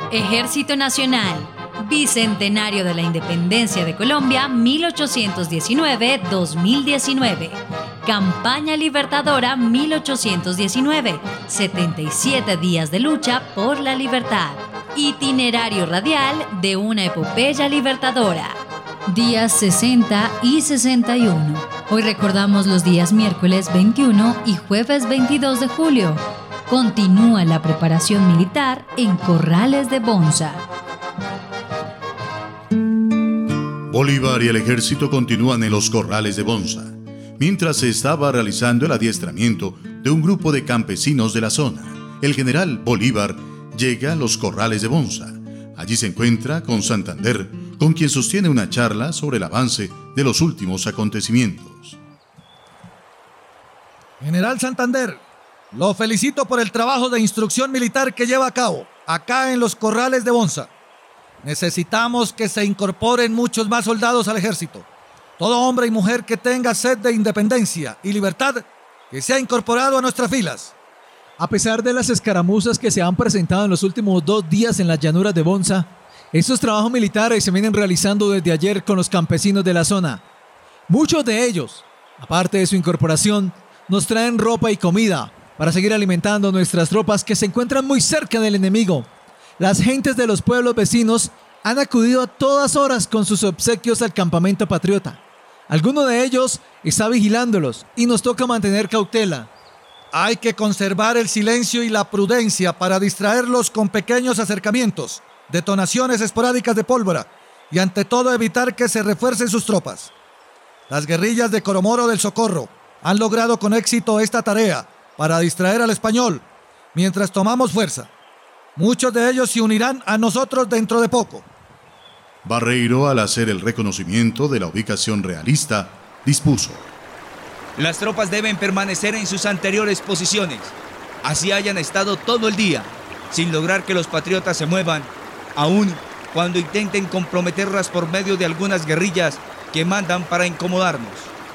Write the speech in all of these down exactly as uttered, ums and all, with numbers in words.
Ejército Nacional, Bicentenario de la Independencia de Colombia, mil ochocientos diecinueve a dos mil diecinueve. Campaña Libertadora mil ochocientos diecinueve, setenta y siete días de lucha por la libertad. Itinerario radial de una epopeya libertadora. Días sesenta y sesenta y uno. Hoy recordamos los días miércoles veintiuno y jueves veintidós de julio. Continúa la preparación militar en Corrales de Bonza. Bolívar y el ejército continúan en los Corrales de Bonza, mientras se estaba realizando el adiestramiento de un grupo de campesinos de la zona. El general Bolívar llega a los Corrales de Bonza. Allí se encuentra con Santander, con quien sostiene una charla sobre el avance de los últimos acontecimientos. General Santander, lo felicito por el trabajo de instrucción militar que lleva a cabo acá en los Corrales de Bonza. Necesitamos que se incorporen muchos más soldados al ejército. Todo hombre y mujer que tenga sed de independencia y libertad, que se ha incorporado a nuestras filas. A pesar de las escaramuzas que se han presentado en los últimos dos días en las llanuras de Bonza, estos trabajos militares se vienen realizando desde ayer con los campesinos de la zona. Muchos de ellos, aparte de su incorporación, nos traen ropa y comida para seguir alimentando nuestras tropas que se encuentran muy cerca del enemigo. Las gentes de los pueblos vecinos han acudido a todas horas con sus obsequios al campamento patriota. Alguno de ellos está vigilándolos y nos toca mantener cautela. Hay que conservar el silencio y la prudencia para distraerlos con pequeños acercamientos, detonaciones esporádicas de pólvora y ante todo evitar que se refuercen sus tropas. Las guerrillas de Coromoro del Socorro han logrado con éxito esta tarea para distraer al español mientras tomamos fuerza. Muchos de ellos se unirán a nosotros dentro de poco. Barreiro, al hacer el reconocimiento de la ubicación realista, dispuso: las tropas deben permanecer en sus anteriores posiciones, así hayan estado todo el día, sin lograr que los patriotas se muevan, aun cuando intenten comprometerlas por medio de algunas guerrillas que mandan para incomodarnos.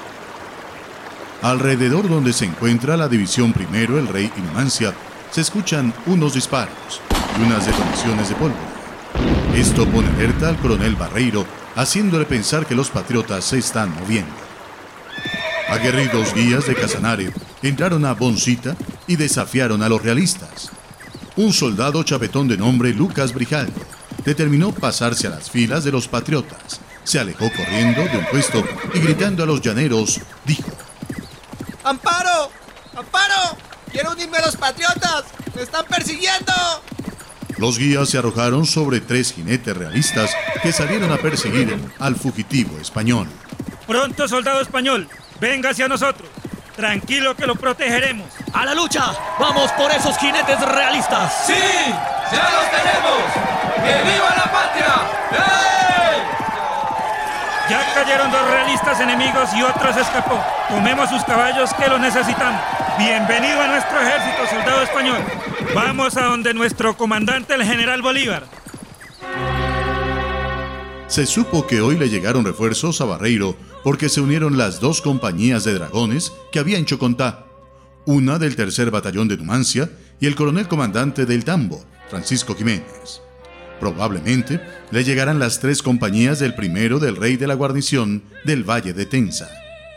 Alrededor donde se encuentra la división primero, el rey y Numancia, se escuchan unos disparos y unas detonaciones de pólvora. Esto pone alerta al coronel Barreiro, haciéndole pensar que los patriotas se están moviendo. Aguerridos guías de Casanare entraron a Boncita y desafiaron a los realistas. Un soldado chapetón de nombre Lucas Brijaldo determinó pasarse a las filas de los patriotas. Se alejó corriendo de un puesto y gritando a los llaneros, dijo: ¡Amparo! ¡Amparo! ¡Quiero unirme a los patriotas! ¡Me están persiguiendo! Los guías se arrojaron sobre tres jinetes realistas que salieron a perseguir al fugitivo español. Pronto, soldado español, venga hacia nosotros. Tranquilo que lo protegeremos. ¡A la lucha! ¡Vamos por esos jinetes realistas! ¡Sí! ¡Ya los tenemos! ¡Que viva la patria! ¡Hey! Ya cayeron dos realistas enemigos y otro se escapó. Tomemos sus caballos que los necesitamos. Bienvenido a nuestro ejército, soldado español. Vamos a donde nuestro comandante, el general Bolívar. Se supo que hoy le llegaron refuerzos a Barreiro porque se unieron las dos compañías de dragones que había en Chocontá, una del tercer batallón de Numancia y el coronel comandante del Tambo, Francisco Jiménez. Probablemente le llegarán las tres compañías del primero del rey de la guarnición del Valle de Tenza.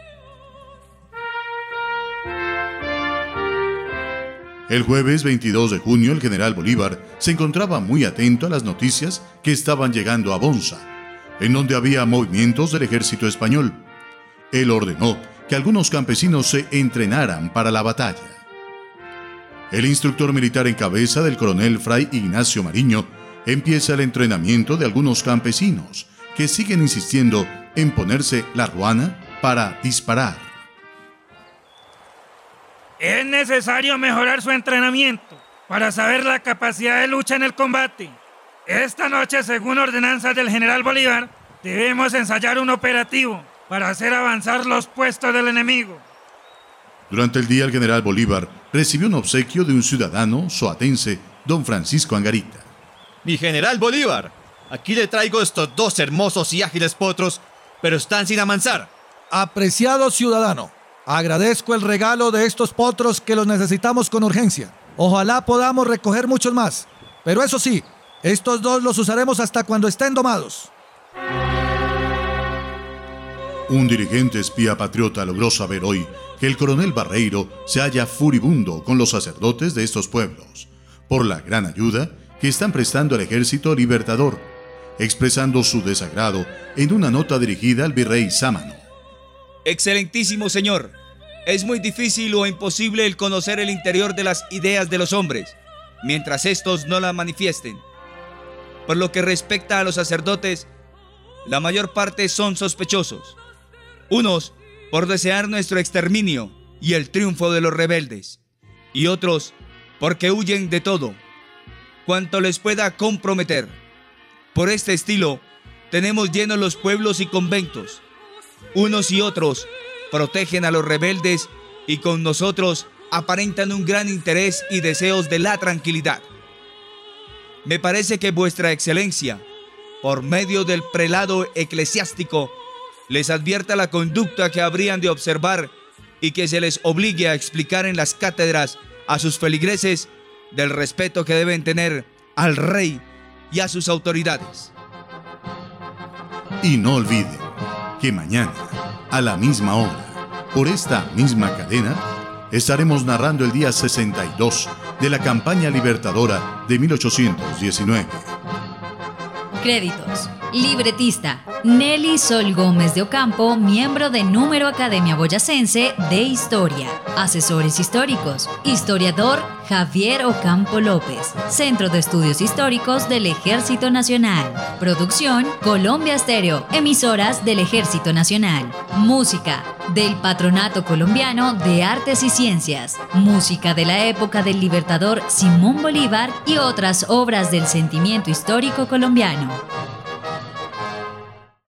El jueves veintidós de junio, el general Bolívar se encontraba muy atento a las noticias que estaban llegando a Bonza, en donde había movimientos del ejército español. Él ordenó que algunos campesinos se entrenaran para la batalla. El instructor militar en cabeza del coronel Fray Ignacio Mariño empieza el entrenamiento de algunos campesinos que siguen insistiendo en ponerse la ruana para disparar. Es necesario mejorar su entrenamiento para saber la capacidad de lucha en el combate. Esta noche, según ordenanzas del general Bolívar, debemos ensayar un operativo para hacer avanzar los puestos del enemigo. Durante el día, el general Bolívar recibió un obsequio de un ciudadano soatense, don Francisco Angarita. Mi general Bolívar, aquí le traigo estos dos hermosos y ágiles potros, pero están sin amansar. Apreciado ciudadano, agradezco el regalo de estos potros que los necesitamos con urgencia. Ojalá podamos recoger muchos más, pero eso sí, Estos dos los usaremos hasta cuando estén domados. Un dirigente espía patriota logró saber hoy que el coronel Barreiro se halla furibundo con los sacerdotes de estos pueblos, por la gran ayuda que están prestando al Ejército Libertador, expresando su desagrado en una nota dirigida al virrey Sámano. Excelentísimo señor, es muy difícil o imposible el conocer el interior de las ideas de los hombres, mientras estos no la manifiesten. Por lo que respecta a los sacerdotes, la mayor parte son sospechosos. Unos por desear nuestro exterminio y el triunfo de los rebeldes, y otros porque huyen de todo cuanto les pueda comprometer. Por este estilo, tenemos llenos los pueblos y conventos. Unos y otros protegen a los rebeldes y con nosotros aparentan un gran interés y deseos de la tranquilidad. Me parece que vuestra excelencia, por medio del prelado eclesiástico, les advierta la conducta que habrían de observar y que se les obligue a explicar en las cátedras a sus feligreses del respeto que deben tener al rey y a sus autoridades. Y no olviden que mañana, a la misma hora, por esta misma cadena, estaremos narrando el día sesenta y dos de la campaña libertadora de mil ochocientos diecinueve. Créditos. Libretista: Nelly Sol Gómez de Ocampo, miembro de Número Academia Boyacense de Historia. Asesores históricos: historiador Javier Ocampo López, Centro de Estudios Históricos del Ejército Nacional. Producción: Colombia Estéreo, emisoras del Ejército Nacional. Música: del Patronato Colombiano de Artes y Ciencias. Música de la época del libertador Simón Bolívar y otras obras del sentimiento histórico colombiano.